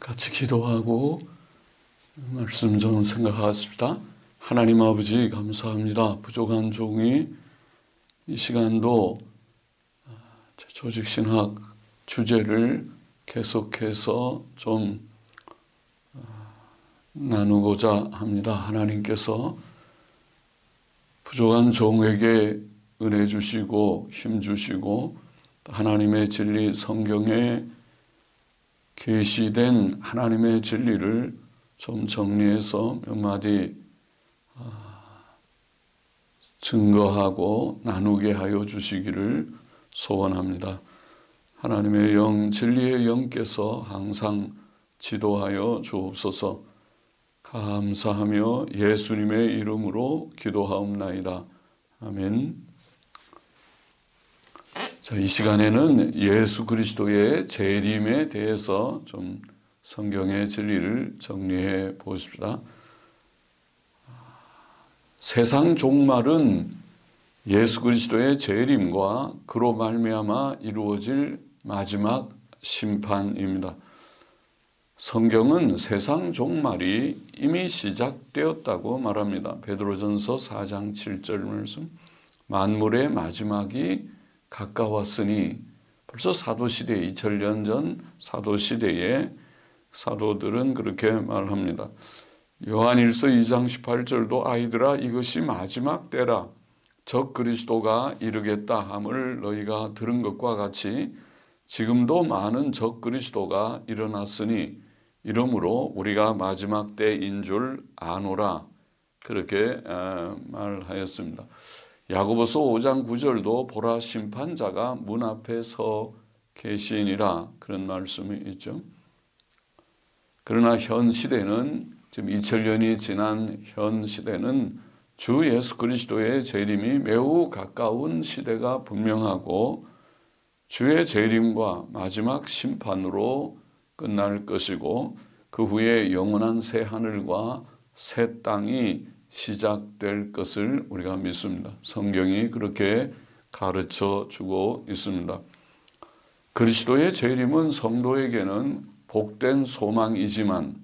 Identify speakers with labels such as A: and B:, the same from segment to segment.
A: 같이 기도하고 말씀 좀 생각하십시다. 하나님 아버지 감사합니다. 부족한 종이 이 시간도 조직신학 주제를 계속해서 좀 나누고자 합니다. 하나님께서 부족한 종에게 은혜 주시고 힘 주시고 하나님의 진리 성경에 계시된 하나님의 진리를 좀 정리해서 몇 마디 증거하고 나누게 하여 주시기를 소원합니다. 하나님의 영, 진리의 영께서 항상 지도하여 주옵소서. 감사하며 예수님의 이름으로 기도하옵나이다. 아멘. 자, 이 시간에는 예수 그리스도의 재림에 대해서 좀 성경의 진리를 정리해 보십시다. 세상 종말은 예수 그리스도의 재림과 그로 말미암아 이루어질 마지막 심판입니다. 성경은 세상 종말이 이미 시작되었다고 말합니다. 베드로전서 4장 7절 말씀, 만물의 마지막이 가까웠으니, 벌써 사도시대 2000년 전 사도시대에 사도들은 그렇게 말합니다. 요한일서 2장 18절도 아이들아 이것이 마지막 때라 적 그리스도가 이르겠다 함을 너희가 들은 것과 같이 지금도 많은 적 그리스도가 일어났으니 이러므로 우리가 마지막 때인 줄 아노라, 그렇게 말하였습니다. 야고보서 5장 9절도 보라 심판자가 문 앞에 서 계시니라, 그런 말씀이 있죠. 그러나 현 시대는, 지금 2000년이 지난 현 시대는 주 예수 그리스도의 재림이 매우 가까운 시대가 분명하고 주의 재림과 마지막 심판으로 끝날 것이고 그 후에 영원한 새 하늘과 새 땅이 시작될 것을 우리가 믿습니다. 성경이 그렇게 가르쳐 주고 있습니다. 그리스도의 재림은 성도에게는 복된 소망이지만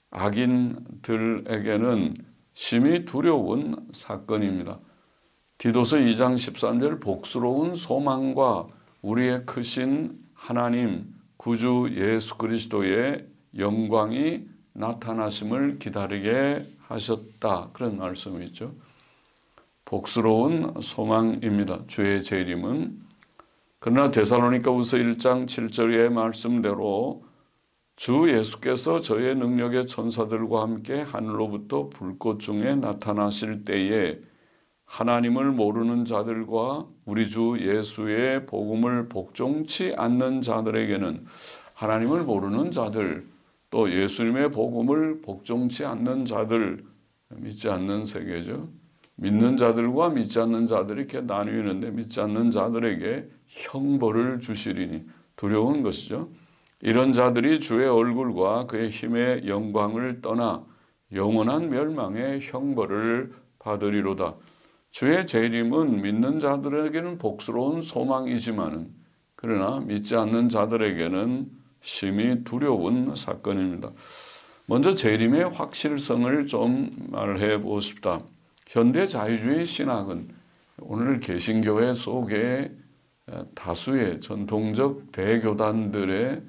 A: 악인들에게는 심히 두려운 사건입니다. 디도서 2장 13절 복스러운 소망과 우리의 크신 하나님 구주 예수 그리스도의 영광이 나타나심을 기다리게 하셨다, 그런 말씀이 있죠. 복스러운 소망입니다. 주의 재림은. 그러나 데살로니가후서 1장 7절의 말씀대로 주 예수께서 저의 능력의 천사들과 함께 하늘로부터 불꽃 중에 나타나실 때에 하나님을 모르는 자들과 우리 주 예수의 복음을 복종치 않는 자들에게는, 하나님을 모르는 자들 또 예수님의 복음을 복종치 않는 자들, 믿지 않는 세계죠. 믿는 자들과 믿지 않는 자들이 이렇게 나뉘는데 믿지 않는 자들에게 형벌을 주시리니, 두려운 것이죠. 이런 자들이 주의 얼굴과 그의 힘의 영광을 떠나 영원한 멸망의 형벌을 받으리로다. 주의 재림은 믿는 자들에게는 복스러운 소망이지만 그러나 믿지 않는 자들에게는 심히 두려운 사건입니다. 먼저 재림의 확실성을 좀 말해 보십시다. 현대 자유주의 신학은 오늘 개신교회 속에 다수의 전통적 대교단들의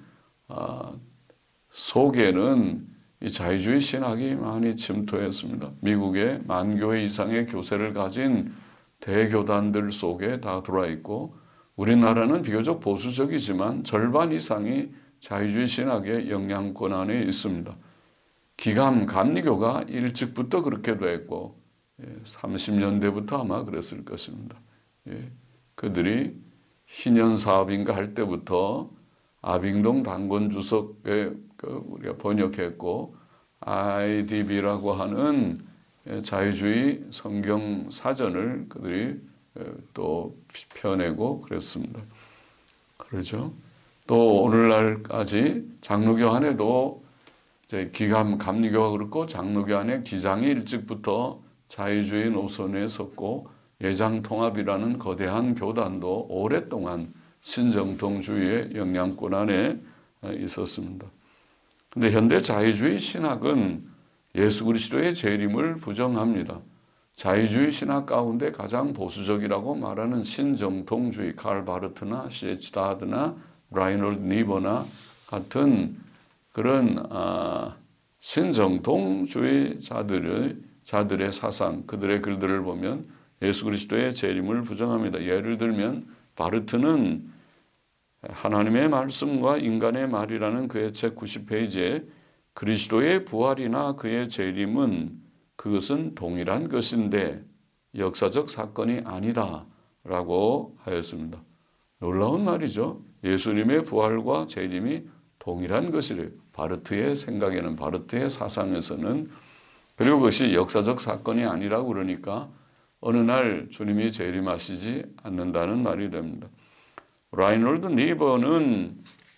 A: 속에는 이 자유주의 신학이 많이 침투했습니다. 미국의 10,000교회 이상의 교세를 가진 대교단들 속에 다 들어와 있고, 우리나라는 비교적 보수적이지만 절반 이상이 자유주의 신학의 영향권 안에 있습니다. 기감, 감리교가 일찍부터 그렇게 됐고 30년대부터 아마 그랬을 것입니다. 그들이 희년사업인가 할 때부터 아빙동 단권 주석에 우리가 번역했고 IDB라고 하는 자유주의 성경 사전을 그들이 또 펴내고 그랬습니다. 그렇죠. 또 오늘날까지 장로교 안에도 이제 기감, 감리교가 그렇고 장로교 안에 기장이 일찍부터 자유주의 노선에 섰고 예장통합이라는 거대한 교단도 오랫동안 신정통주의의 영향권 안에 있었습니다. 근데 현대 자유주의 신학은 예수 그리스도의 재림을 부정합니다. 자유주의 신학 가운데 가장 보수적이라고 말하는 신정통주의, 칼 바르트나 C.H. 다드나 라이놀드 니버나 같은 그런 신정통주의 자들의 사상, 그들의 글들을 보면 예수 그리스도의 재림을 부정합니다. 예를 들면 바르트는 하나님의 말씀과 인간의 말이라는 그의 책 90페이지에 그리스도의 부활이나 그의 재림은 그것은 동일한 것인데 역사적 사건이 아니다 라고 하였습니다. 놀라운 말이죠. 예수님의 부활과 재림이 동일한 것이래요. 바르트의 생각에는, 바르트의 사상에서는. 그리고 그것이 역사적 사건이 아니라고 그러니까 어느 날 주님이 재림하시지 않는다는 말이 됩니다. 라이놀드 니버는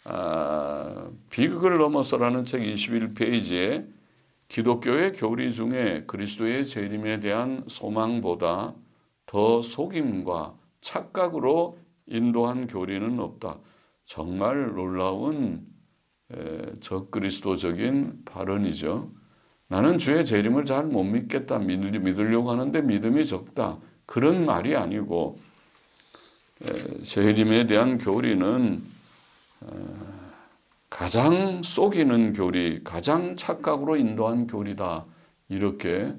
A: 비극을 넘어서라는 책 21페이지에 기독교의 교리 중에 그리스도의 재림에 대한 소망보다 더 속임과 착각으로 인도한 교리는 없다. 정말 놀라운 적그리스도적인 발언이죠. 나는 주의 재림을 잘 못 믿겠다. 믿으려고 하는데 믿음이 적다. 그런 말이 아니고 재림에 대한 교리는 가장 속이는 교리, 가장 착각으로 인도한 교리다. 이렇게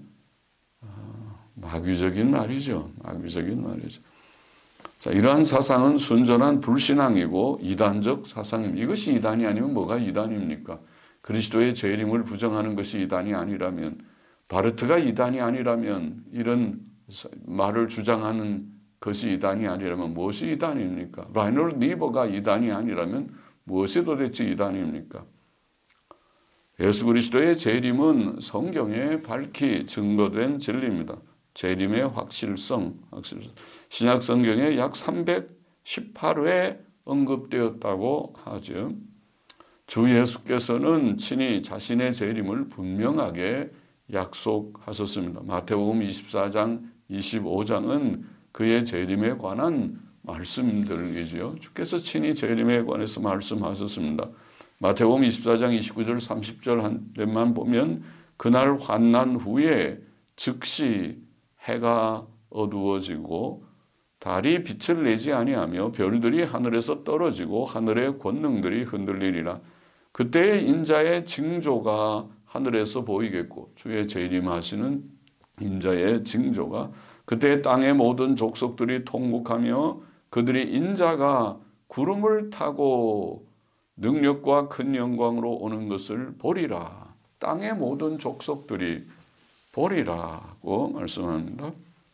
A: 마귀적인 말이죠. 마귀적인 말이죠. 자, 이러한 사상은 순전한 불신앙이고 이단적 사상입니다. 이것이 이단이 아니면 뭐가 이단입니까? 그리스도의 재림을 부정하는 것이 이단이 아니라면, 바르트가 이단이 아니라면, 이런 말을 주장하는 것이 이단이 아니라면 무엇이 이단입니까? 라이놀드 니버가 이단이 아니라면 무엇이 도대체 이단입니까? 예수 그리스도의 재림은 성경에 밝히 증거된 진리입니다. 재림의 확실성. 신약 성경에 약 318회 언급되었다고 하죠. 주 예수께서는 친히 자신의 재림을 분명하게 약속하셨습니다. 마태복음 24장, 25장은 그의 재림에 관한 말씀들이지요. 주께서 친히 재림에 관해서 말씀하셨습니다. 마태복음 24장 29절 30절 한 데만 보면 그날 환난 후에 즉시 해가 어두워지고 달이 빛을 내지 아니하며 별들이 하늘에서 떨어지고 하늘의 권능들이 흔들리리라. 그때 인자의 징조가 하늘에서 보이겠고, 주의 재림하시는 인자의 징조가, 그때 땅의 모든 족속들이 통곡하며 그들이 인자가 구름을 타고 능력과 큰 영광으로 오는 것을 보리라. 땅의 모든 족속들이 보리라고 말씀합니다.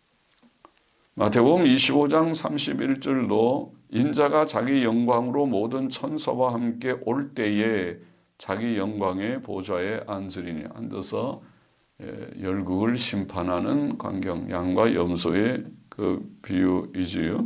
A: 마태복음 25장 31절도 인자가 자기 영광으로 모든 천사와 함께 올 때에 자기 영광의 보좌에 앉으리니, 앉아서 열국을 심판하는 광경, 양과 염소의 그 비유이지요.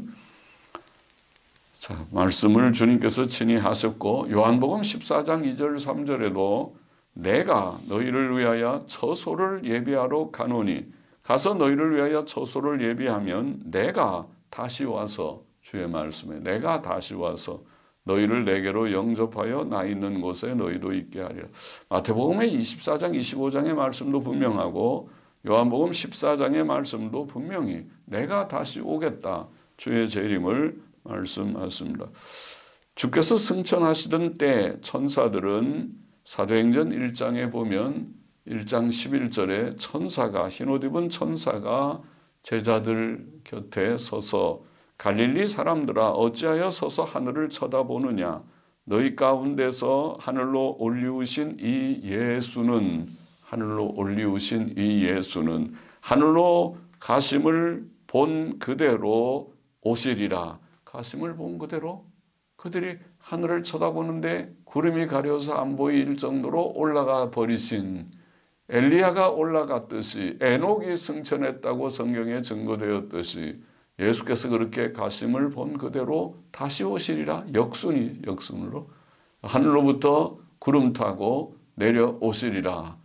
A: 자, 말씀을 주님께서 친히 하셨고, 요한복음 14장 2절 3절에도 내가 너희를 위하여 처소를 예비하러 가노니, 가서 너희를 위하여 처소를 예비하면 내가 다시 와서, 주의 말씀에 내가 다시 와서 너희를 내게로 영접하여 나 있는 곳에 너희도 있게 하리라. 마태복음의 24장 25장의 말씀도 분명하고 요한복음 14장의 말씀도 분명히 내가 다시 오겠다, 주의 재림을 말씀하십니다. 주께서 승천하시던 때 천사들은 사도행전 1장에 보면 1장 11절에 천사가, 흰옷 입은 천사가 제자들 곁에 서서 갈릴리 사람들아 어찌하여 서서 하늘을 쳐다보느냐, 너희 가운데서 하늘로 올리우신 이 예수는, 하늘로 올리우신 이 예수는 하늘로 가심을 본 그대로 오시리라. 가심을 본 그대로, 그들이 하늘을 쳐다보는데 구름이 가려서 안 보일 정도로 올라가 버리신, 엘리야가 올라갔듯이, 에녹이 승천했다고 성경에 증거되었듯이 예수께서 그렇게 가심을 본 그대로 다시 오시리라. 역순으로 하늘로부터 구름 타고 내려오시리라.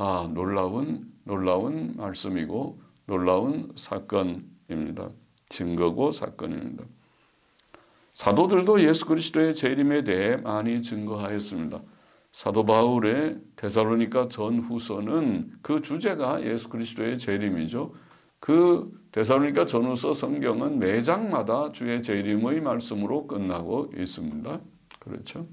A: 놀라운 말씀이고 놀라운 사건입니다. 증거고 사건입니다. 사도들도 예수 그리스도의 재림에 대해 많이 증거하였습니다. 사도 바울의 데살로니가 전후서는 그 주제가 예수 그리스도의 재림이죠. 그 데살로니가 전후서 성경은 매 장마다 주의 재림의 말씀으로 끝나고 있습니다. 그렇죠?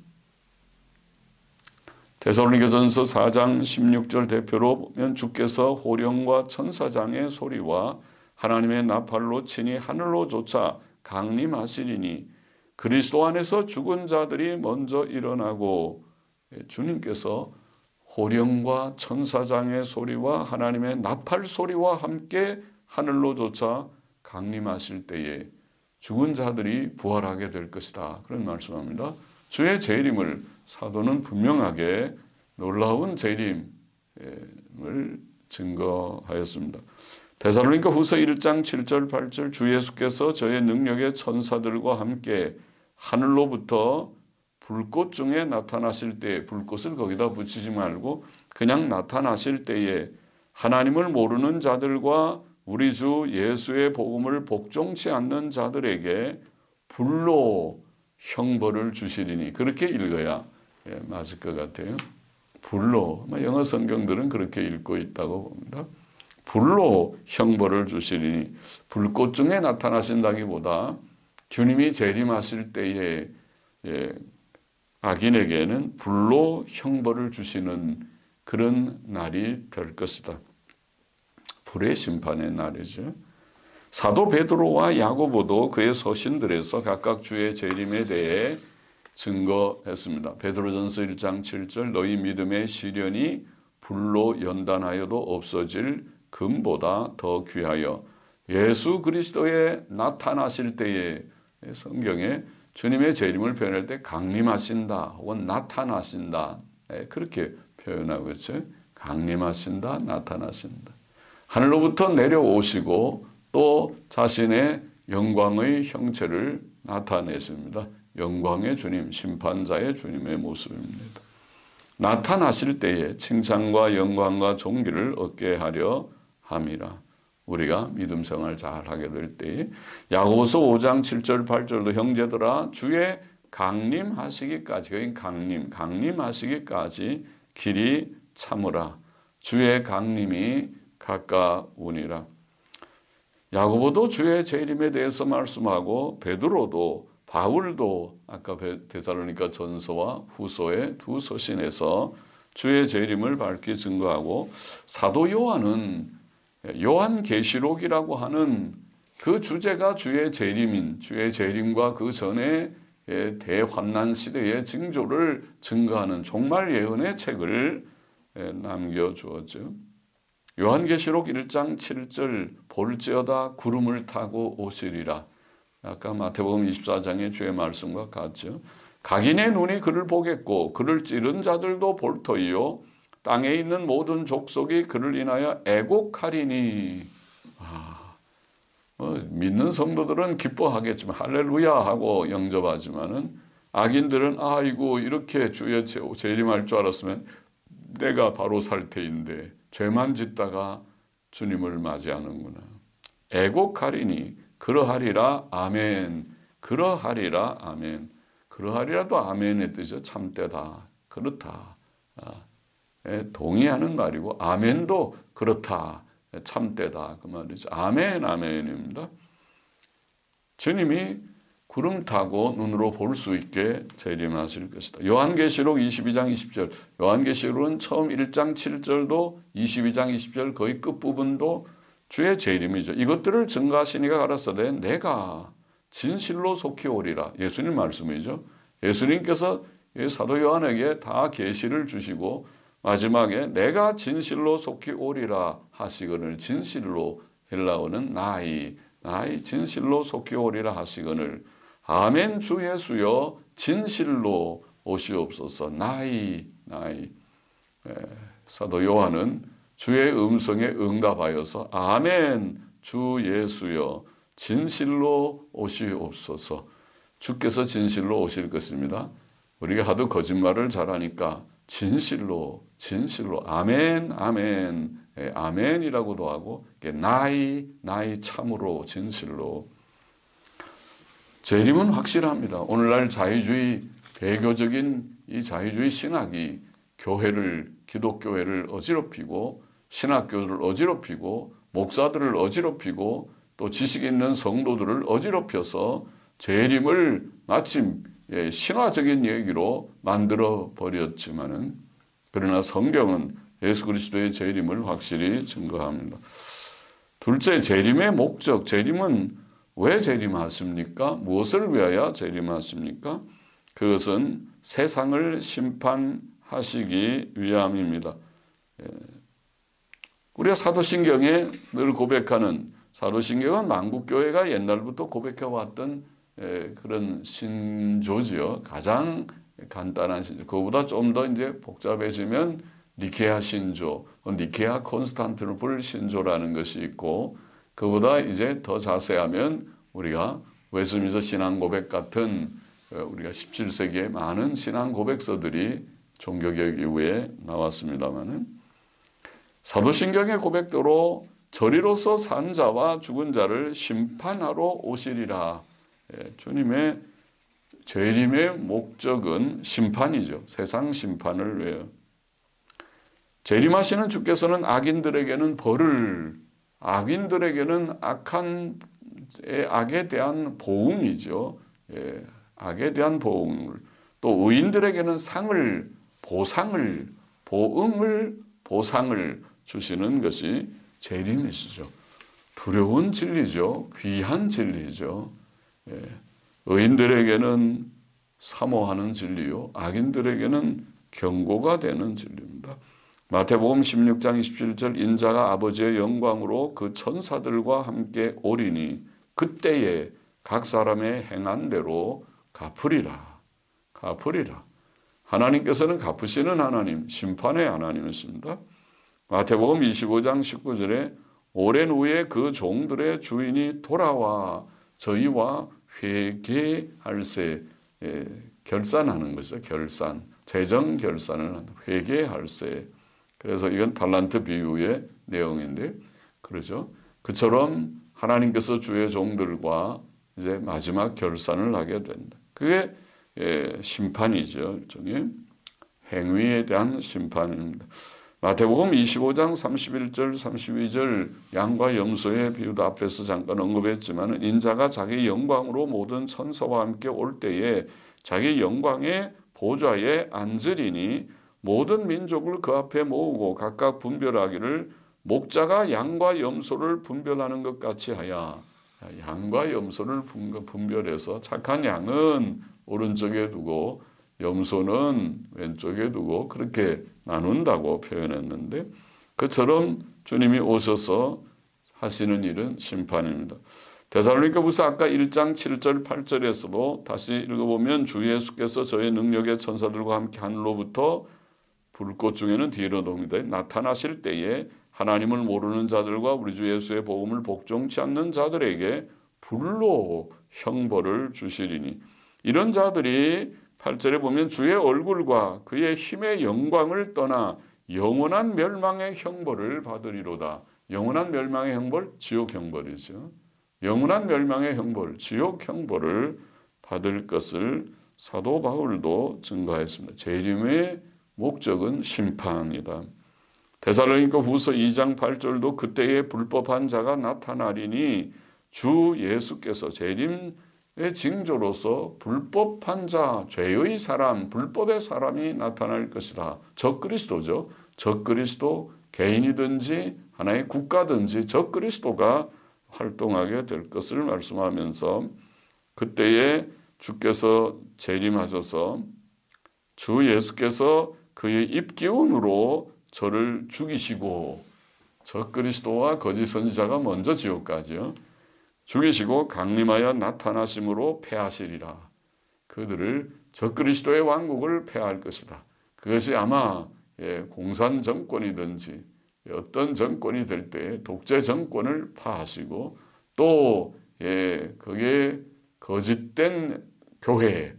A: 데살로니가전서 4장 16절 대표로 보면 주께서 호령과 천사장의 소리와 하나님의 나팔로 친히 하늘로 쫓아 강림하시리니 그리스도 안에서 죽은 자들이 먼저 일어나고 주님께서 호령과 천사장의 소리와 하나님의 나팔 소리와 함께 하늘로 쫓아 강림하실 때에 죽은 자들이 부활하게 될 것이다. 그런 말씀합니다. 주의 재림을 사도는 분명하게 놀라운 재림을 증거하였습니다. 데살로니가 후서 1장 7절 8절 주 예수께서 저의 능력의 천사들과 함께 하늘로부터 불꽃 중에 나타나실 때에, 불꽃을 거기다 붙이지 말고 그냥 나타나실 때에 하나님을 모르는 자들과 우리 주 예수의 복음을 복종치 않는 자들에게 불로 형벌을 주시리니, 그렇게 읽어야 맞을 것 같아요. 불로, 영어 성경들은 그렇게 읽고 있다고 봅니다. 불로 형벌을 주시리니, 불꽃 중에 나타나신다기보다 주님이 재림하실 때에 악인에게는 불로 형벌을 주시는 그런 날이 될 것이다. 불의 심판의 날이죠. 사도 베드로와 야고보도 그의 서신들에서 각각 주의 재림에 대해 증거했습니다. 베드로전서 1장 7절 너희 믿음의 시련이 불로 연단하여도 없어질 금보다 더 귀하여 예수 그리스도의 나타나실 때에, 성경에 주님의 재림을 표현할 때 강림하신다 혹은 나타나신다 그렇게 표현하고 있죠. 강림하신다, 나타나신다. 하늘로부터 내려오시고 또 자신의 영광의 형체를 나타내십니다. 영광의 주님, 심판자의 주님의 모습입니다. 나타나실 때에 칭찬과 영광과 존귀를 얻게 하려 함이라. 우리가 믿음 생활 잘하게 될 때에 야고보서 5장 7절 8절도 형제들아 주의 강림하시기까지, 강림하시기까지 길이 참으라. 주의 강림이 가까우니라. 야고보도 주의 재림에 대해서 말씀하고 베드로도, 바울도 아까 데살로니가 전서와 후서의 두 서신에서 주의 재림을 밝히 증거하고, 사도 요한은 요한계시록이라고 하는 그 주제가 주의 재림인, 주의 재림과 그 전에 대환난 시대의 징조를 증거하는 종말 예언의 책을 남겨주었죠. 요한계시록 1장 7절 볼지어다 구름을 타고 오시리라. 아까 마태복음 24장의 주의 말씀과 같죠. 각인의 눈이 그를 보겠고 그를 찌른 자들도 볼 터이요 땅에 있는 모든 족속이 그를 인하여 애곡하리니. 믿는 성도들은 기뻐하겠지만 할렐루야 하고 영접하지만은 악인들은 아이고 이렇게 주의 재림할 줄 알았으면 내가 바로 살 테인데 죄만 짓다가 주님을 맞이하는구나. 애곡하리니 그러하리라 아멘. 그러하리라 아멘. 그러하리라도 아멘의 뜻이죠. 참되다, 그렇다, 동의하는 말이고, 아멘도 그렇다, 참되다 그 말이죠. 아멘, 아멘입니다. 주님이 구름 타고 눈으로 볼 수 있게 재림하실 것이다. 요한계시록 22장 20절. 요한계시록은 처음 1장 7절도 22장 20절 거의 끝부분도 주의 재림이죠. 이것들을 증거하시니가 가라사대 내가 진실로 속히 오리라. 예수님 말씀이죠. 예수님께서 사도 요한에게 다 계시를 주시고 마지막에 내가 진실로 속히 오리라 하시거늘, 진실로, 헬라어는 나이 진실로 속히 오리라 하시거늘 아멘 주 예수여 진실로 오시옵소서. 나이. 사도 요한은 주의 음성에 응답하여서 아멘 주 예수여 진실로 오시옵소서. 주께서 진실로 오실 것입니다. 우리가 하도 거짓말을 잘하니까 진실로 아멘 아멘이라고도 하고 나이 참으로 진실로. 재림은 확실합니다. 오늘날 자유주의, 배교적인 이 자유주의 신학이 교회를, 기독교회를 어지럽히고 신학교를 어지럽히고 목사들을 어지럽히고 또 지식 있는 성도들을 어지럽혀서 재림을 마침 신화적인 얘기로 만들어 버렸지만은, 그러나 성경은 예수 그리스도의 재림을 확실히 증거합니다. 둘째, 재림의 목적. 재림은 왜 재림하십니까? 무엇을 위하여 재림하십니까? 그것은 세상을 심판하시기 위함입니다. 우리가 사도신경에 늘 고백하는, 사도신경은 만국교회가 옛날부터 고백해왔던 그런 신조지요. 가장 간단한 신조. 그거보다 좀 더 이제 복잡해지면 니케아 신조, 니케아 콘스탄티노플 신조라는 것이 있고, 그보다 이제 더 자세하면 우리가 웨스민스터 신앙 고백 같은 우리가 17세기에 많은 신앙 고백서들이 종교개혁 이후에 나왔습니다만은, 사도신경의 고백대로 저리로서 산 자와 죽은 자를 심판하러 오시리라. 주님의 재림의 목적은 심판이죠. 세상 심판을 위하여. 재림하시는 주께서는 악인들에게는 벌을, 악인들에게는 악에 대한 보응이죠. 악에 대한 보응을, 또 의인들에게는 상을, 보상을, 보상을 주시는 것이 재림이시죠. 두려운 진리죠. 귀한 진리죠. 의인들에게는 사모하는 진리요, 악인들에게는 경고가 되는 진리입니다. 마태복음 16장 27절, 인자가 아버지의 영광으로 그 천사들과 함께 오리니 그때에 각 사람의 행한 대로 갚으리라. 갚으리라. 하나님께서는 갚으시는 하나님, 심판의 하나님이십니다. 마태복음 25장 19절에 오랜 후에 그 종들의 주인이 돌아와 저희와 회개할세, 결산하는 것이죠. 결산, 재정 결산을 한다. 회개할세. 그래서 이건 달란트 비유의 내용인데, 그러죠. 그처럼 하나님께서 주의 종들과 이제 마지막 결산을 하게 된다. 그게 심판이죠. 일종의 행위에 대한 심판입니다. 마태복음 25장 31절 32절 양과 염소의 비유도 앞에서 잠깐 언급했지만, 인자가 자기 영광으로 모든 천사와 함께 올 때에 자기 영광의 보좌에 앉으리니 모든 민족을 그 앞에 모으고 각각 분별하기를 목자가 양과 염소를 분별하는 것 같이 하여. 양과 염소를 분별해서 착한 양은 오른쪽에 두고 염소는 왼쪽에 두고 그렇게 나눈다고 표현했는데, 그처럼 주님이 오셔서 하시는 일은 심판입니다. 데살로니가후서 아까 1장 7절 8절에서도 다시 읽어보면, 주 예수께서 저의 능력의 천사들과 함께 하늘로부터 불꽃 중에는 뒤로 돕니다. 나타나실 때에 하나님을 모르는 자들과 우리 주 예수의 복음을 복종치 않는 자들에게 불로 형벌을 주시리니, 이런 자들이 8절에 보면 주의 얼굴과 그의 힘의 영광을 떠나 영원한 멸망의 형벌을 받으리로다. 영원한 멸망의 형벌, 지옥 형벌이죠. 영원한 멸망의 형벌, 지옥 형벌을 받을 것을 사도 바울도 증거했습니다. 재림의 목적은 심판이다. 데살로니가후서 2장 8절도 그때에 불법한 자가 나타나리니 주 예수께서 재림의 징조로서 불법한 자, 죄의 사람, 불법의 사람이 나타날 것이다. 적그리스도죠. 적그리스도, 개인이든지 하나의 국가든지 적그리스도가 활동하게 될 것을 말씀하면서, 그때에 주께서 재림하셔서 주 예수께서 그의 입기운으로 저를 죽이시고, 적그리스도와 거짓 선지자가 먼저 지옥 가죠. 죽이시고 강림하여 나타나심으로 패하시리라. 그들을, 적그리스도의 왕국을 패할 것이다. 그것이 아마 공산 정권이든지 어떤 정권이 될 때 독재 정권을 파하시고, 또 그게 거짓된 교회,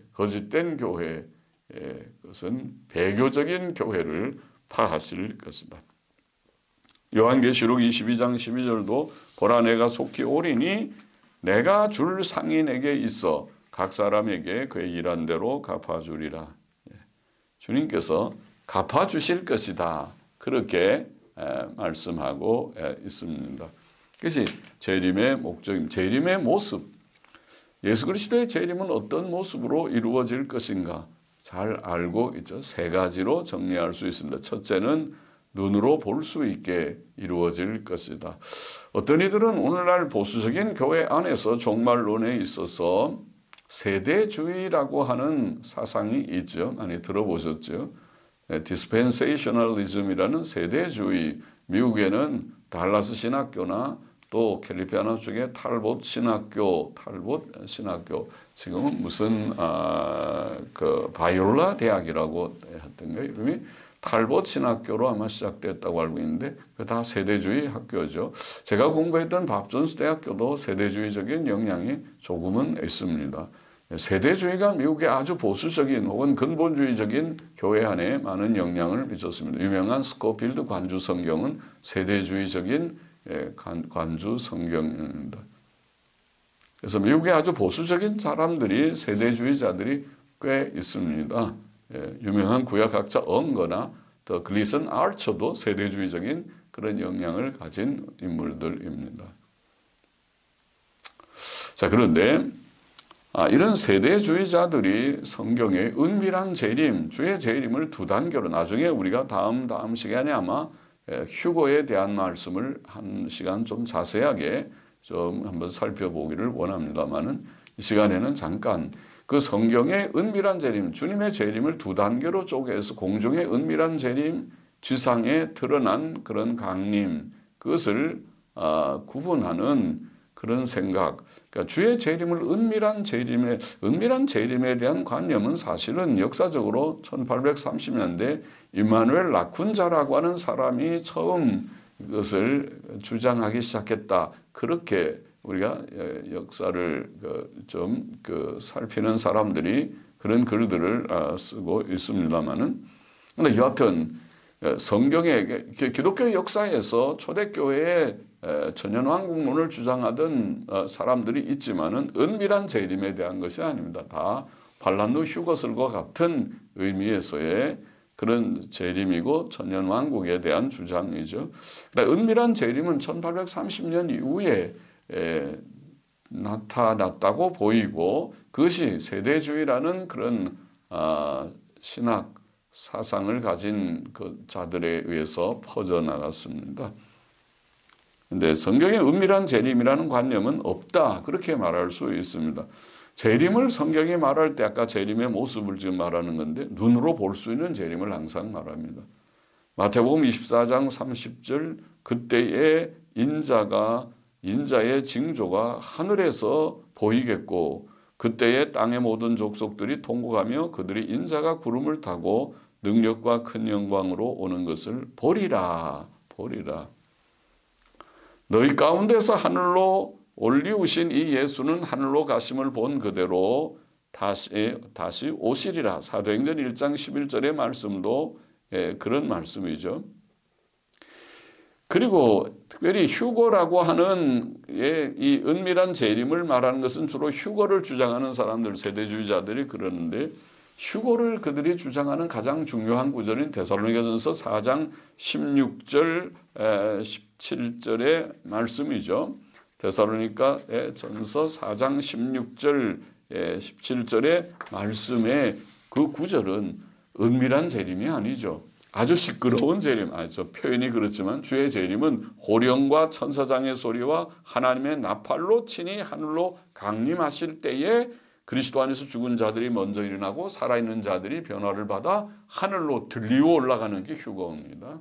A: 그것은 배교적인 교회를 파하실 것이다. 요한계시록 22장 12절도 보라 내가 속히 오리니 내가 줄 상이 내게 있어 각 사람에게 그의 일한 대로 갚아주리라. 주님께서 갚아주실 것이다. 그렇게 말씀하고 있습니다. 그것이 재림의 목적입니다. 재림의 모습, 예수 그리스도의 재림은 어떤 모습으로 이루어질 것인가 잘 알고 있죠. 세 가지로 정리할 수 있습니다. 첫째는 눈으로 볼 수 있게 이루어질 것이다. 어떤 이들은 오늘날 보수적인 교회 안에서 종말론에 있어서 세대주의라고 하는 사상이 있죠. 많이 들어보셨죠. 디스펜세이셔널리즘이라는 세대주의, 미국에는 달라스 신학교나 또 캘리포니아 쪽에 탈봇 신학교, 지금은 무슨 그 바이올라 대학이라고 했던가요? 이름이 탈봇 신학교로 아마 시작됐다고 알고 있는데 그 다 세대주의 학교죠. 제가 공부했던 밥존스 대학교도 세대주의적인 영향이 조금은 있습니다. 세대주의가 미국의 아주 보수적인 혹은 근본주의적인 교회 안에 많은 영향을 미쳤습니다. 유명한 스코필드 관주 성경은 세대주의적인 관주 성경입니다. 그래서 미국의 아주 보수적인 사람들이 세대주의자들이 꽤 있습니다. 유명한 구약학자 엉거나 더 글리슨 아처도 세대주의적인 그런 영향을 가진 인물들입니다. 자, 그런데 이런 세대주의자들이 성경의 은밀한 재림, 주의 재림을 두 단계로 나중에 우리가 다음 시간에 아마 휴거에 대한 말씀을 한 시간 좀 자세하게 좀 한번 살펴보기를 원합니다만은 이 시간에는 잠깐 그 성경의 은밀한 재림, 주님의 재림을 두 단계로 쪼개서 공중의 은밀한 재림, 지상에 드러난 그런 강림, 그것을 구분하는 그런 생각. 그러니까 주의 재림을 은밀한 재림에 대한 관념은 사실은 역사적으로 1830년대 임마누엘 라쿤자라고 하는 사람이 처음 이것을 주장하기 시작했다. 그렇게 우리가 역사를 좀 살피는 사람들이 그런 글들을 쓰고 있습니다만은, 근데 여하튼 성경의 기독교 역사에서 초대교회의 천연왕국론을 주장하던 사람들이 있지만은 은밀한 재림에 대한 것이 아닙니다. 다 반란루 휴거설과 같은 의미에서의 그런 재림이고 천연왕국에 대한 주장이죠. 그러니까 은밀한 재림은 1830년 이후에 나타났다고 보이고 그것이 세대주의라는 그런 신학 사상을 가진 그 자들에 의해서 퍼져나갔습니다. 그런데 성경에 은밀한 재림이라는 관념은 없다. 그렇게 말할 수 있습니다. 재림을 성경이 말할 때 아까 재림의 모습을 지금 말하는 건데 눈으로 볼 수 있는 재림을 항상 말합니다. 마태복음 24장 30절 그때의 인자의 징조가 하늘에서 보이겠고 그때의 땅의 모든 족속들이 통곡하며 그들이 인자가 구름을 타고 능력과 큰 영광으로 오는 것을 보리라. 너희 가운데서 하늘로 올리우신 이 예수는 하늘로 가심을 본 그대로 다시 오시리라. 사도행전 1장 11절의 말씀도 그런 말씀이죠. 그리고 특별히 휴거라고 하는 이 은밀한 재림을 말하는 것은 주로 휴거를 주장하는 사람들, 세대주의자들이 그러는데 휴거를 그들이 주장하는 가장 중요한 구절인 데살로니가전서 4장 16절 17절의 말씀이죠. 데살로니가전서 4장 16절 17절의 말씀의 그 구절은 은밀한 재림이 아니죠. 아주 시끄러운 재림, 표현이 그렇지만 주의 재림은 호령과 천사장의 소리와 하나님의 나팔로 친히 하늘로 강림하실 때에 그리스도 안에서 죽은 자들이 먼저 일어나고 살아있는 자들이 변화를 받아 하늘로 들리어 올라가는 게 휴거입니다.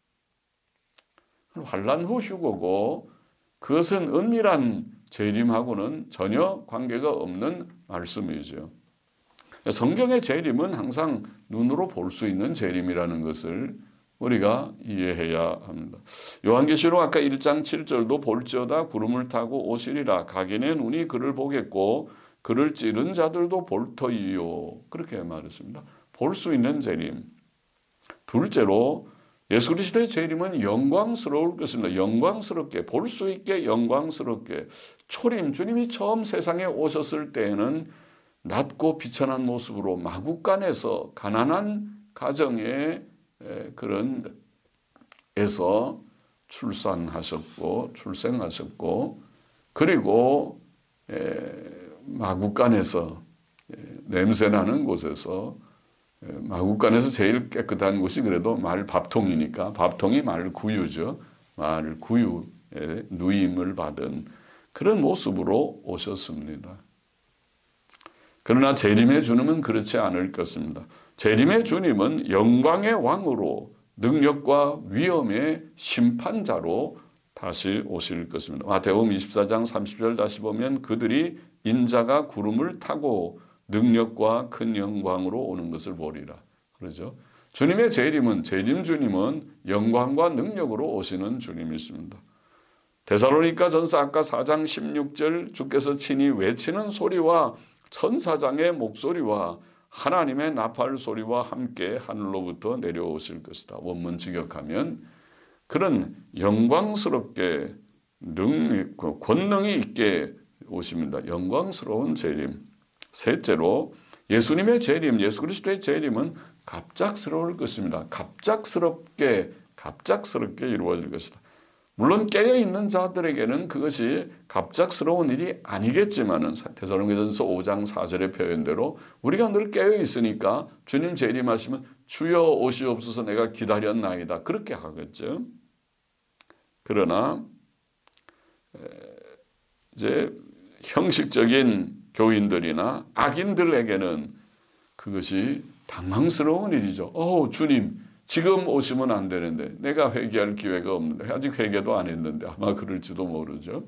A: 환란 후 휴거고 그것은 은밀한 재림하고는 전혀 관계가 없는 말씀이죠. 성경의 재림은 항상 눈으로 볼 수 있는 재림이라는 것을 우리가 이해해야 합니다. 요한계시록 아까 1장 7절도 볼지어다 구름을 타고 오시리라. 각인의 눈이 그를 보겠고 그를 찌른 자들도 볼 터이요. 그렇게 말했습니다. 볼 수 있는 재림. 둘째로 예수 그리스도의 재림은 영광스러울 것입니다. 영광스럽게 볼 수 있게 영광스럽게 초림 주님이 처음 세상에 오셨을 때에는 낮고 비천한 모습으로 마국간에서 가난한 가정에 그런 에서 출생하셨고 그리고 마국간에서 냄새나는 곳에서 마국간에서 제일 깨끗한 곳이 그래도 말 밥통이니까 밥통이 말 구유죠. 말 구유에 누임을 받은 그런 모습으로 오셨습니다. 그러나 재림의 주님은 그렇지 않을 것입니다. 재림의 주님은 영광의 왕으로 능력과 위엄의 심판자로 다시 오실 것입니다. 마태복음 24장 30절 다시 보면 그들이 인자가 구름을 타고 능력과 큰 영광으로 오는 것을 보리라. 그러죠. 주님의 재림 주님은 영광과 능력으로 오시는 주님이십니다. 데살로니가 전서 아까 4장 16절 주께서 친히 외치는 소리와 천사장의 목소리와 하나님의 나팔 소리와 함께 하늘로부터 내려오실 것이다. 원문 직역하면 그런 영광스럽게 권능이 있게 오십니다. 영광스러운 재림. 셋째로 예수님의 재림, 예수 그리스도의 재림은 갑작스러울 것입니다. 갑작스럽게 이루어질 것이다. 물론 깨어있는 자들에게는 그것이 갑작스러운 일이 아니겠지만은 데살로니가전서 5장 4절의 표현대로 우리가 늘 깨어있으니까 주님 재림하시면 주여 오시옵소서 내가 기다렸나이다. 그렇게 하겠죠. 그러나 이제 형식적인 교인들이나 악인들에게는 그것이 당황스러운 일이죠. 주님 지금 오시면 안 되는데 내가 회개할 기회가 없는데 아직 회개도 안 했는데 아마 그럴지도 모르죠.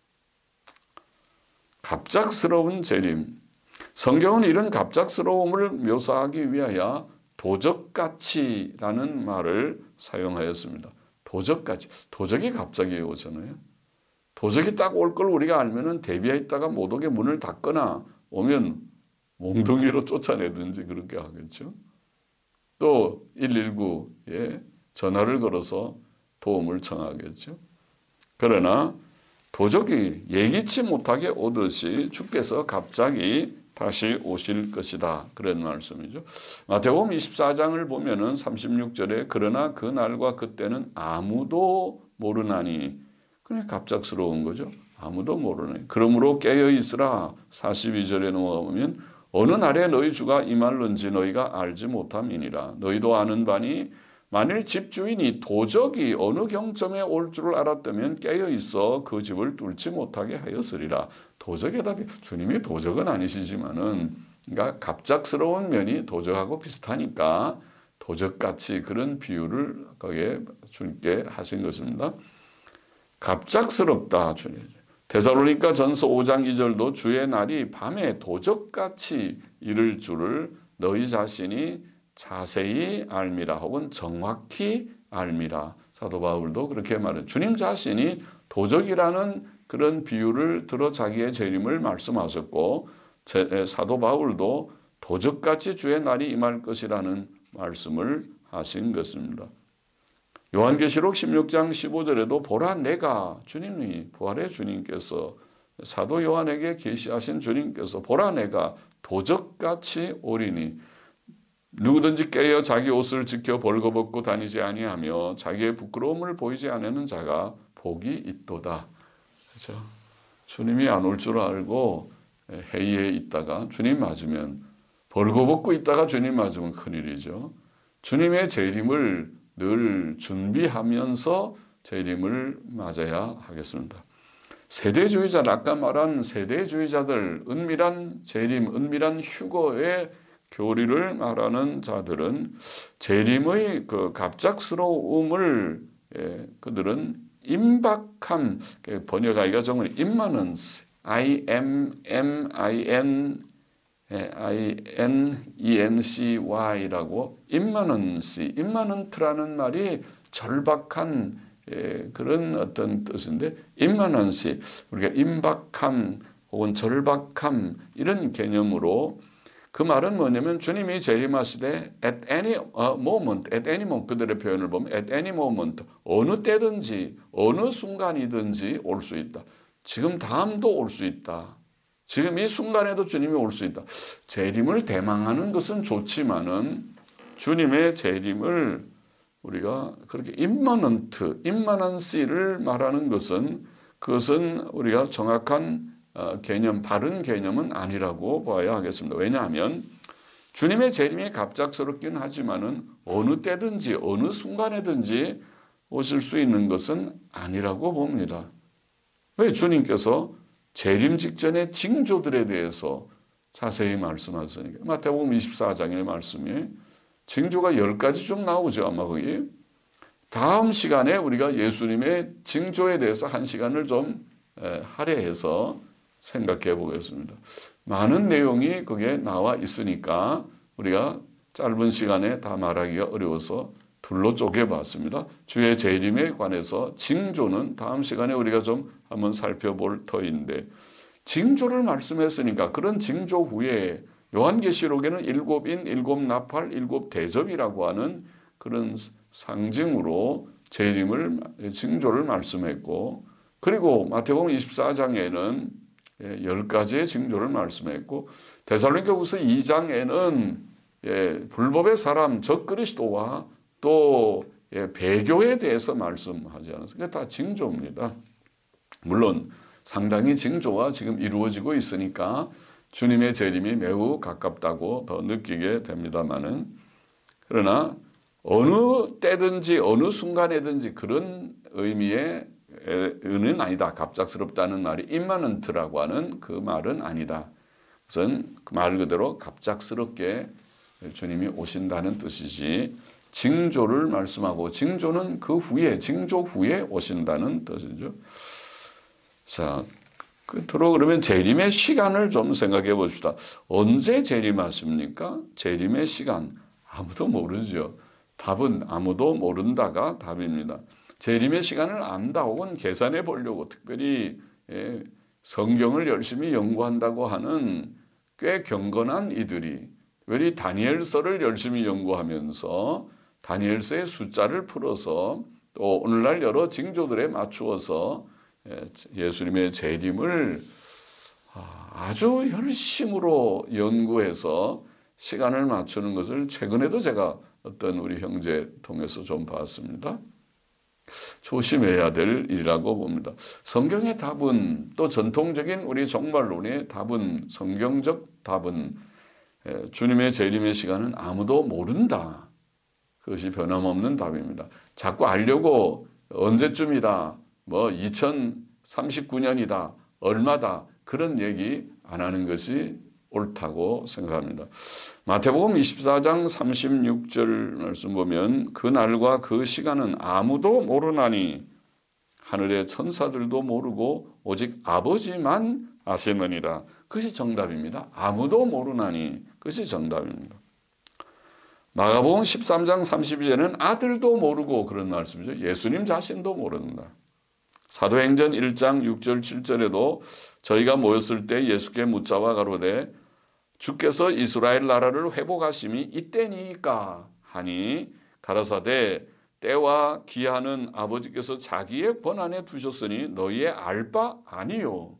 A: 갑작스러운 재림. 성경은 이런 갑작스러움을 묘사하기 위하여 도적같이라는 말을 사용하였습니다. 도적같이. 도적이 갑자기 오잖아요. 도적이 딱 올 걸 우리가 알면은 대비했다가 못 오게 문을 닫거나 오면 몽둥이로 쫓아내든지 그렇게 하겠죠. 또 119에 전화를 걸어서 도움을 청하겠죠. 그러나 도적이 예기치 못하게 오듯이 주께서 갑자기 다시 오실 것이다. 그런 말씀이죠. 마태복음 24장을 보면은 36절에 그러나 그 날과 그때는 아무도 모르나니 그냥 갑작스러운 거죠. 아무도 모르나니 그러므로 깨어 있으라. 42절에 넘어가보면 어느 날에 너희 주가 임할는지 너희가 알지 못함이니라. 너희도 아는 바니 만일 집주인이 도적이 어느 경점에 올 줄을 알았다면 깨어 있어 그 집을 뚫지 못하게 하였으리라. 도적의 답이 주님이 도적은 아니시지만은 그러니까 갑작스러운 면이 도적하고 비슷하니까 도적같이 그런 비유를 거기에 주님께 하신 것입니다. 갑작스럽다 주님. 데살로니가 전서 5장 2절도 주의 날이 밤에 도적같이 이를 줄을 너희 자신이 자세히 알미라 혹은 정확히 알미라. 사도 바울도 그렇게 말해요. 주님 자신이 도적이라는 그런 비유를 들어 자기의 재림을 말씀하셨고 사도 바울도 도적같이 주의 날이 임할 것이라는 말씀을 하신 것입니다. 요한계시록 16장 15절에도 보라 내가 주님이 부활의 주님께서 사도 요한에게 계시하신 주님께서 보라 내가 도적같이 오리니 누구든지 깨어 자기 옷을 지켜 벌거벗고 다니지 아니하며 자기의 부끄러움을 보이지 않는 자가 복이 있도다. 그렇죠? 주님이 안 올 줄 알고 회의에 있다가 주님 맞으면 벌거벗고 있다가 주님 맞으면 큰일이죠. 주님의 재림을 늘 준비하면서 재림을 맞아야 하겠습니다. 세대주의자, 아까 말한 세대주의자들, 은밀한 재림, 은밀한 휴거의 교리를 말하는 자들은 재림의 그 갑작스러움을 그들은 임박함, 번역하기가 정말 imminence, IMNENCY라고 immanent라는 말이 절박한 그런 어떤 뜻인데 immanency, 우리가 임박함 혹은 절박함 이런 개념으로 그 말은 뭐냐면 주님이 재림하시되 at any moment 그들의 표현을 보면 at any moment 어느 때든지 어느 순간이든지 올 수 있다. 지금 다음도 올 수 있다. 지금 이 순간에도 주님이 올 수 있다. 재림을 대망하는 것은 좋지만은 주님의 재림을 우리가 그렇게 immanency를 말하는 것은 그것은 우리가 정확한 개념, 바른 개념은 아니라고 봐야 하겠습니다. 왜냐하면 주님의 재림이 갑작스럽긴 하지만은 어느 때든지 어느 순간에든지 오실 수 있는 것은 아니라고 봅니다. 왜? 주님께서 재림 직전의 징조들에 대해서 자세히 말씀하셨으니까. 마태복음 24장의 말씀이 징조가 10가지 좀 나오죠. 아마 거기. 다음 시간에 우리가 예수님의 징조에 대해서 한 시간을 좀 할애해서 생각해 보겠습니다. 많은 내용이 거기에 나와 있으니까 우리가 짧은 시간에 다 말하기가 어려워서 둘로 쪼개봤습니다. 주의 재림에 관해서 징조는 다음 시간에 우리가 좀 한번 살펴볼 터인데, 징조를 말씀했으니까 그런 징조 후에 요한계시록에는 7인, 7나팔, 7대접이라고 하는 그런 상징으로 재림을, 징조를 말씀했고, 그리고 마태복음 24장에는 10가지의 징조를 말씀했고, 데살로니가후서 2장에는 불법의 사람 적그리스도와 또 배교에 대해서 말씀하지 않았습니까? 그게 다 징조입니다. 물론 상당히 징조와 지금 이루어지고 있으니까 주님의 재림이 매우 가깝다고 더 느끼게 됩니다마는, 그러나 어느 때든지 어느 순간에든지 그런 의미의 는 아니다. 갑작스럽다는 말이 임마넌트라고 하는 그 말은 아니다. 그것은 그 말 그대로 갑작스럽게 주님이 오신다는 뜻이지, 징조를 말씀하고 징조는 그 후에, 징조 후에 오신다는 뜻이죠. 자, 끝으로 그러면 재림의 시간을 좀 생각해 봅시다. 언제 재림하십니까? 재림의 시간 아무도 모르죠. 답은 아무도 모른다가 답입니다. 재림의 시간을 안다 혹은 계산해 보려고 특별히 성경을 열심히 연구한다고 하는 꽤 경건한 이들이, 특별히 다니엘서를 열심히 연구하면서 다니엘서의 숫자를 풀어서 또 오늘날 여러 징조들에 맞추어서 예수님의 재림을 아주 열심으로 연구해서 시간을 맞추는 것을 최근에도 제가 어떤 우리 형제 통해서 좀 봤습니다. 조심해야 될 일이라고 봅니다. 성경의 답은, 또 전통적인 우리 종말론의 답은, 성경적 답은 주님의 재림의 시간은 아무도 모른다. 그것이 변함없는 답입니다. 자꾸 알려고 언제쯤이다, 뭐 2039년이다, 얼마다, 그런 얘기 안 하는 것이 옳다고 생각합니다. 마태복음 24장 36절 말씀 보면 그 날과 그 시간은 아무도 모르나니 하늘의 천사들도 모르고 오직 아버지만 아시느니라. 그것이 정답입니다. 아무도 모르나니, 그것이 정답입니다. 마가복음 13장 32절에는 아들도 모르고, 그런 말씀이죠. 예수님 자신도 모른다. 사도행전 1장 6절 7절에도 저희가 모였을 때 예수께 묻자와 가로되 주께서 이스라엘 나라를 회복하심이 이때니까 하니 가라사대 때와 기한은 아버지께서 자기의 권한에 두셨으니 너희의 알 바 아니요.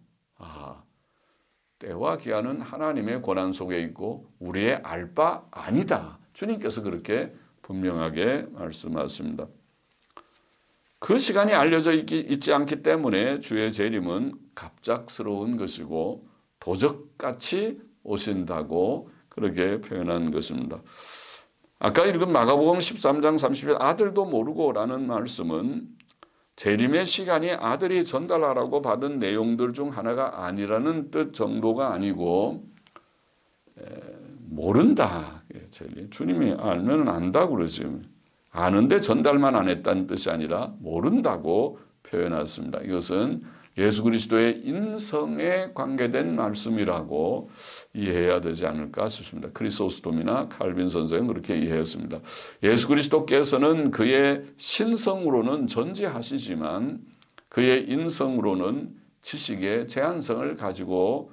A: 때와 기한은 하나님의 권한 속에 있고 우리의 알 바 아니다. 주님께서 그렇게 분명하게 말씀하십니다. 그 시간이 알려져 있지 않기 때문에 주의 재림은 갑작스러운 것이고 도적같이 오신다고 그렇게 표현한 것입니다. 아까 읽은 마가복음 13장 30절 아들도 모르고 라는 말씀은 재림의 시간이 아들이 전달하라고 받은 내용들 중 하나가 아니라는 뜻 정도가 아니고, 모른다. 주님이 알면 안다고 그러지. 아는데 전달만 안 했다는 뜻이 아니라 모른다고 표현했습니다. 이것은 예수 그리스도의 인성에 관계된 말씀이라고 이해해야 되지 않을까 싶습니다. 크리소스톰이나 칼빈 선생은 그렇게 이해했습니다. 예수 그리스도께서는 그의 신성으로는 전지하시지만 그의 인성으로는 지식의 제한성을 가지고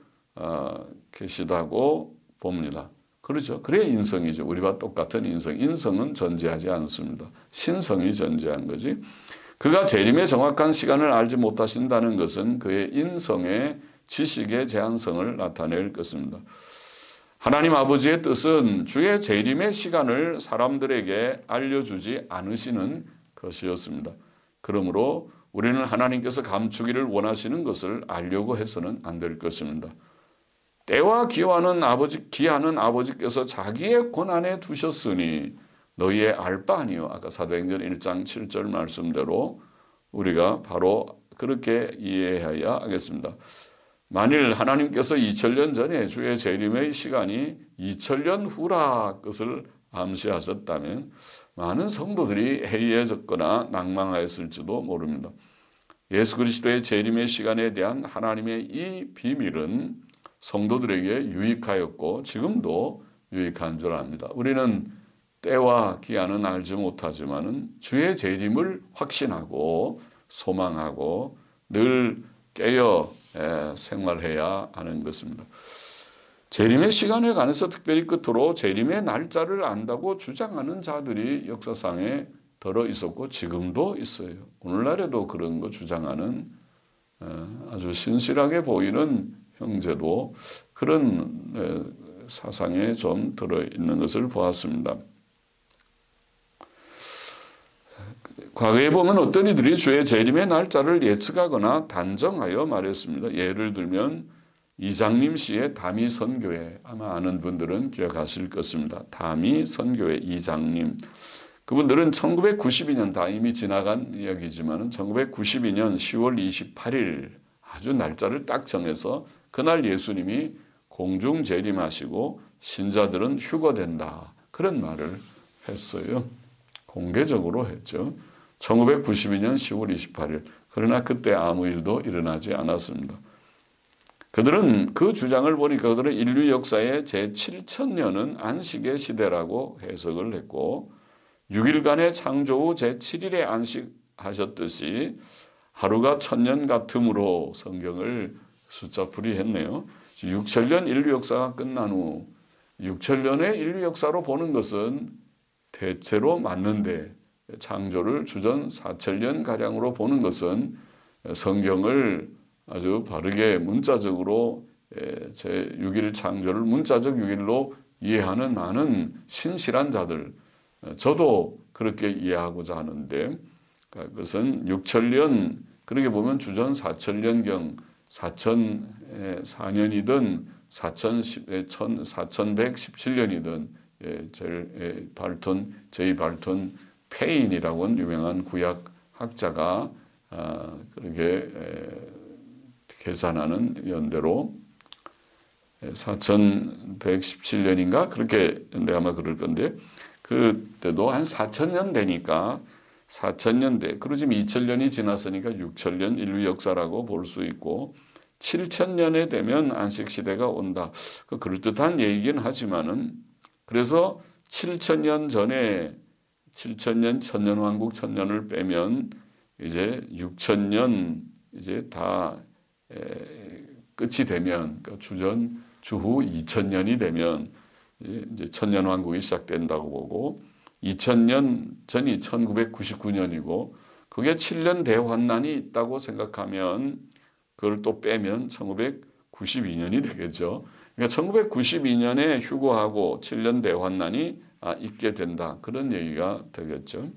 A: 계시다고 봅니다. 그렇죠. 그래야 인성이죠. 우리와 똑같은 인성. 인성은 전지하지 않습니다. 신성이 전지한 거지. 그가 재림의 정확한 시간을 알지 못하신다는 것은 그의 인성의 지식의 제한성을 나타낼 것입니다. 하나님 아버지의 뜻은 주의 재림의 시간을 사람들에게 알려주지 않으시는 것이었습니다. 그러므로 우리는 하나님께서 감추기를 원하시는 것을 알려고 해서는 안 될 것입니다. 때와 기한은 아버지께서 자기의 권한에 두셨으니 너희의 알 바 아니요. 아까 사도행전 1장 7절 말씀대로 우리가 바로 그렇게 이해해야 하겠습니다. 만일 하나님께서 2000년 전에 주의 재림의 시간이 2000년 후라 것을 암시하셨다면 많은 성도들이 해이해졌거나 낭망하였을지도 모릅니다. 예수 그리스도의 재림의 시간에 대한 하나님의 이 비밀은 성도들에게 유익하였고 지금도 유익한 줄 압니다. 우리는 때와 기한은 알지 못하지만 주의 재림을 확신하고 소망하고 늘 깨어 생활해야 하는 것입니다. 재림의 시간에 관해서 특별히 끝으로 재림의 날짜를 안다고 주장하는 자들이 역사상에 들어 있었고 지금도 있어요. 오늘날에도 그런 거 주장하는 아주 신실하게 보이는 형제도 그런 사상에 좀 들어있는 것을 보았습니다. 과거에 보면 어떤 이들이 주의 재림의 날짜를 예측하거나 단정하여 말했습니다. 예를 들면 이장림 씨의 다미 선교회, 아마 아는 분들은 기억하실 것입니다. 다미 선교회 이장림. 그분들은 1992년, 다 이미 지나간 이야기지만 1992년 10월 28일 아주 날짜를 딱 정해서 그날 예수님이 공중 재림하시고 신자들은 휴거된다. 그런 말을 했어요. 공개적으로 했죠. 1992년 10월 28일. 그러나 그때 아무 일도 일어나지 않았습니다. 그들은 그 주장을 보니까 그들은 인류 역사의 제7천년은 안식의 시대라고 해석을 했고 6일간의 창조 후 제7일에 안식하셨듯이 하루가 1000년 같음으로 성경을 숫자풀이 했네요. 6000년 인류 역사가 끝난 후 6000년의 인류 역사로 보는 것은 대체로 맞는데 창조를 주전 4000년가량으로 보는 것은 성경을 아주 바르게 문자적으로 제6일 창조를 문자적 6일로 이해하는 많은 신실한 자들, 저도 그렇게 이해하고자 하는데 그것은 6000년, 그렇게 보면 주전 4000년경 4004년이든 4117년이든 제이 발톤 페인이라고 하는 유명한 구약 학자가 그렇게 계산하는 연대로 4117년인가 그렇게 연대 아마 그럴 건데 그때도 한 4000년 되니까 4000년 돼 그러지만 2000년이 지났으니까 6000년 인류 역사라고 볼 수 있고 7000년에 되면 안식시대가 온다. 그럴듯한 얘기긴 하지만은 그래서 7000년 전에 7000년 천년왕국 1000년을 빼면 이제 6000년 이제 다 끝이 되면 그러니까 주후 2000년이 되면 이제 천년왕국이 시작된다고 보고 2000년 전이 1999년이고 그게 7년 대환난이 있다고 생각하면 그걸 또 빼면 1992년이 되겠죠. 그러니까 1992년에 휴거하고 7년 대환난이 있게 된다. 그런 얘기가 되겠죠.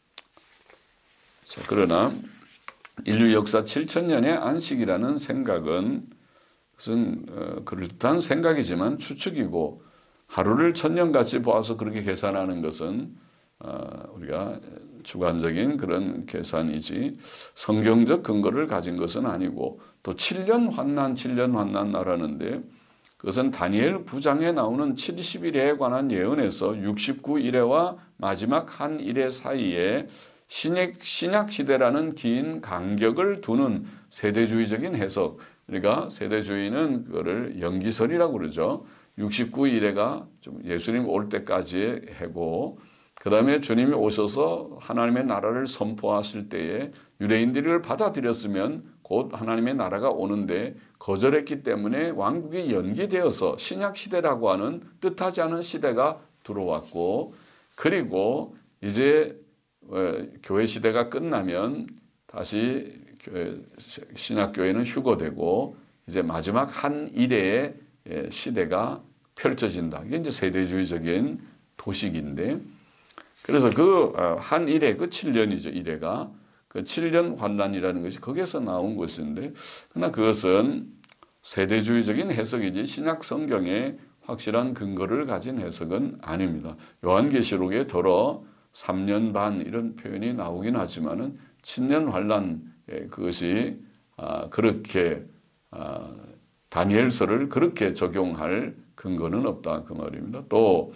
A: 자, 그러나 인류 역사 7000년의 안식이라는 생각은 그것은 그럴듯한 생각이지만 추측이고 하루를 1000년같이 보아서 그렇게 계산하는 것은 우리가 주관적인 그런 계산이지 성경적 근거를 가진 것은 아니고 또 7년 환난 말하는데 그것은 다니엘 9장에 나오는 70일에 관한 예언에서 69일에와 마지막 한 일의 사이에 신약 시대라는 긴 간격을 두는 세대주의적인 해석. 그러니까 세대주의는 그거를 연기설이라고 그러죠. 69일에가 좀 예수님 올 때까지의 해고 그 다음에 주님이 오셔서 하나님의 나라를 선포하실 때에 유대인들을 받아들였으면 곧 하나님의 나라가 오는데 거절했기 때문에 왕국이 연기되어서 신약시대라고 하는 뜻하지 않은 시대가 들어왔고 그리고 이제 교회 시대가 끝나면 다시 신약교회는 휴거되고 이제 마지막 한 일의 시대가 펼쳐진다. 이게 이제 세대주의적인 도식인데, 그래서 그 한 일회, 그 7년이죠. 일회가 그 7년 환란이라는 것이 거기에서 나온 것인데, 그러나 그것은 세대주의적인 해석이지 신약 성경에 확실한 근거를 가진 해석은 아닙니다. 요한계시록에 더러 3년 반 이런 표현이 나오긴 하지만은 7년 환란, 그것이 그렇게 다니엘서를 그렇게 적용할 근거는 없다 그 말입니다. 또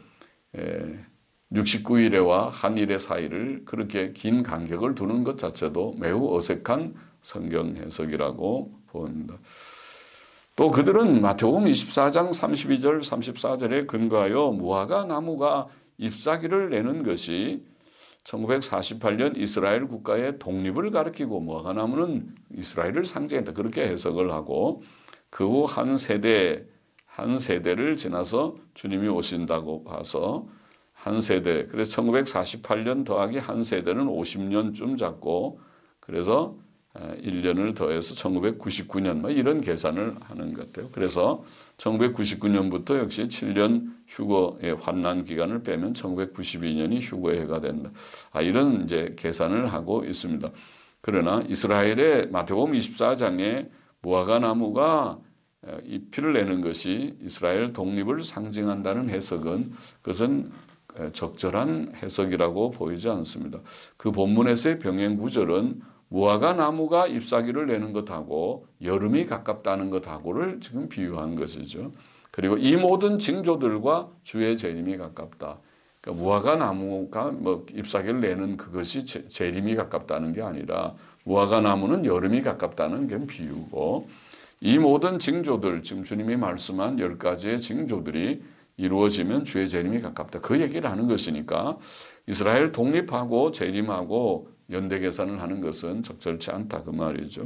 A: 69일에와 한 일의 사이를 그렇게 긴 간격을 두는 것 자체도 매우 어색한 성경 해석이라고 봅니다. 또 그들은 마태복음 24장 32절 34절에 근거하여 무화과 나무가 잎사귀를 내는 것이 1948년 이스라엘 국가의 독립을 가리키고 무화과 나무는 이스라엘을 상징한다 그렇게 해석을 하고, 그 후 한 세대를 지나서 주님이 오신다고 봐서 한 세대, 그래서 1948년 더하기 한 세대는 50년쯤 잡고, 그래서 1년을 더해서 1999년 이런 계산을 하는 것 같아요. 그래서 1999년부터 역시 7년 휴거의 환난 기간을 빼면 1992년이 휴거의 해가 된다. 이런 이제 계산을 하고 있습니다. 그러나 이스라엘의 마태복음 24장에 무화과 나무가 잎을 내는 것이 이스라엘 독립을 상징한다는 해석은, 그것은 적절한 해석이라고 보이지 않습니다. 그 본문에서의 병행 구절은 무화과 나무가 잎사귀를 내는 것하고 여름이 가깝다는 것하고를 지금 비유한 것이죠. 그리고 이 모든 징조들과 주의 재림이 가깝다. 그러니까 무화과 나무가 잎사귀를 내는 그것이 재림이 가깝다는 게 아니라 무화과 나무는 여름이 가깝다는 게 비유고, 이 모든 징조들, 지금 주님이 말씀한 10가지의 징조들이 이루어지면 주의 재림이 가깝다. 그 얘기를 하는 것이니까 이스라엘 독립하고 재림하고 연대 계산을 하는 것은 적절치 않다 그 말이죠.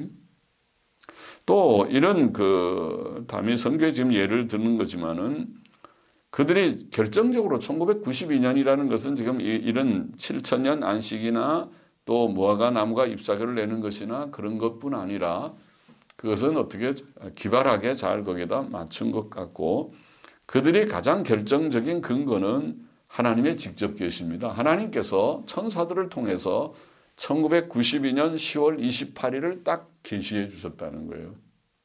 A: 또 이런 다미 선교에 지금 예를 드는 거지만은 그들이 결정적으로 1992년이라는 것은 지금 이런 7천년 안식이나 또 무화과 나무가 잎사귀를 내는 것이나 그런 것뿐 아니라 그것은 어떻게 기발하게 잘 거기다 맞춘 것 같고, 그들이 가장 결정적인 근거는 하나님의 직접 계십니다. 하나님께서 천사들을 통해서 1992년 10월 28일을 딱 계시해 주셨다는 거예요.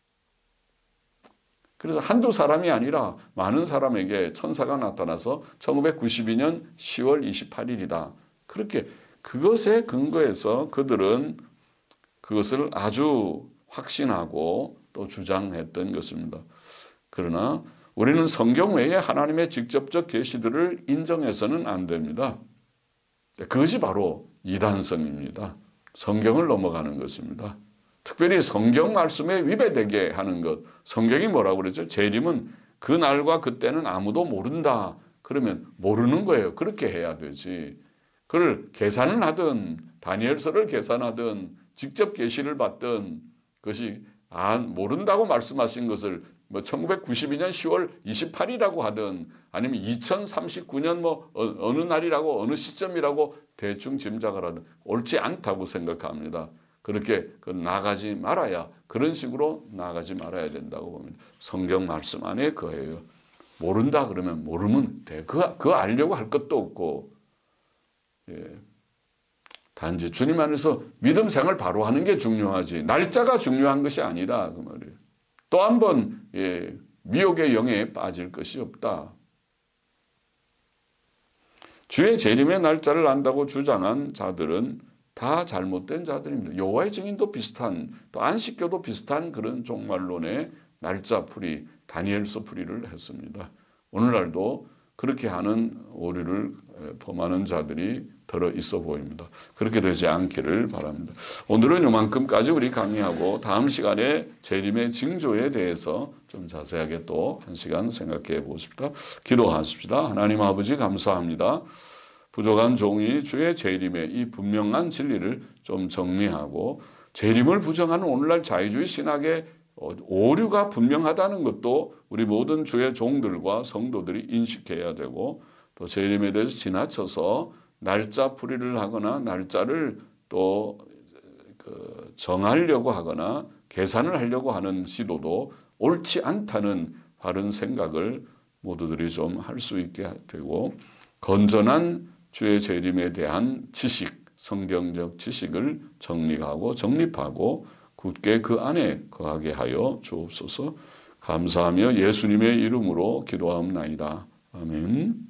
A: 그래서 한두 사람이 아니라 많은 사람에게 천사가 나타나서 1992년 10월 28일이다. 그렇게 그것에 근거해서 그들은 그것을 아주 확신하고 또 주장했던 것입니다. 그러나 우리는 성경 외에 하나님의 직접적 계시들을 인정해서는 안 됩니다. 그것이 바로 이단성입니다. 성경을 넘어가는 것입니다. 특별히 성경 말씀에 위배되게 하는 것. 성경이 뭐라고 그러죠? 재림은 그 날과 그때는 아무도 모른다. 그러면 모르는 거예요. 그렇게 해야 되지. 그걸 계산을 하든 다니엘서를 계산하든 직접 계시를 받든, 그것이 모른다고 말씀하신 것을 1992년 10월 28일이라고 하든 아니면 2039년 어느 날이라고 어느 시점이라고 대충 짐작을 하든 옳지 않다고 생각합니다. 그렇게 나가지 말아야, 그런 식으로 나가지 말아야 된다고 봅니다. 성경 말씀 안에 그거예요. 모른다 그러면 모르면 돼. 그거 알려고 할 것도 없고, 단지 주님 안에서 믿음 생활 바로 하는 게 중요하지 날짜가 중요한 것이 아니다 그 말이에요. 또 한 번 미혹의 영에 빠질 것이 없다. 주의 재림의 날짜를 안다고 주장한 자들은 다 잘못된 자들입니다. 여호와의 증인도 비슷한, 또 안식교도 비슷한 그런 종말론의 날짜 풀이, 다니엘서 풀이를 했습니다. 오늘날도 그렇게 하는 오류를 범하는 자들이 들어 있어 보입니다. 그렇게 되지 않기를 바랍니다. 오늘은 요만큼까지 우리 강의하고 다음 시간에 재림의 징조에 대해서 좀 자세하게 또 한 시간 생각해 보십시다. 기도하십시다. 하나님 아버지 감사합니다. 부족한 종이 주의 재림의 이 분명한 진리를 좀 정리하고, 재림을 부정하는 오늘날 자유주의 신학의 오류가 분명하다는 것도 우리 모든 주의 종들과 성도들이 인식해야 되고, 또 재림에 대해서 지나쳐서 날짜 풀이를 하거나 날짜를 또 정하려고 하거나 계산을 하려고 하는 시도도 옳지 않다는 바른 생각을 모두들이 좀 할 수 있게 되고 건전한 주의 재림에 대한 지식, 성경적 지식을 정리하고 정립하고 굳게 그 안에 거하게 하여 주옵소서. 감사하며 예수님의 이름으로 기도하옵나이다. 아멘.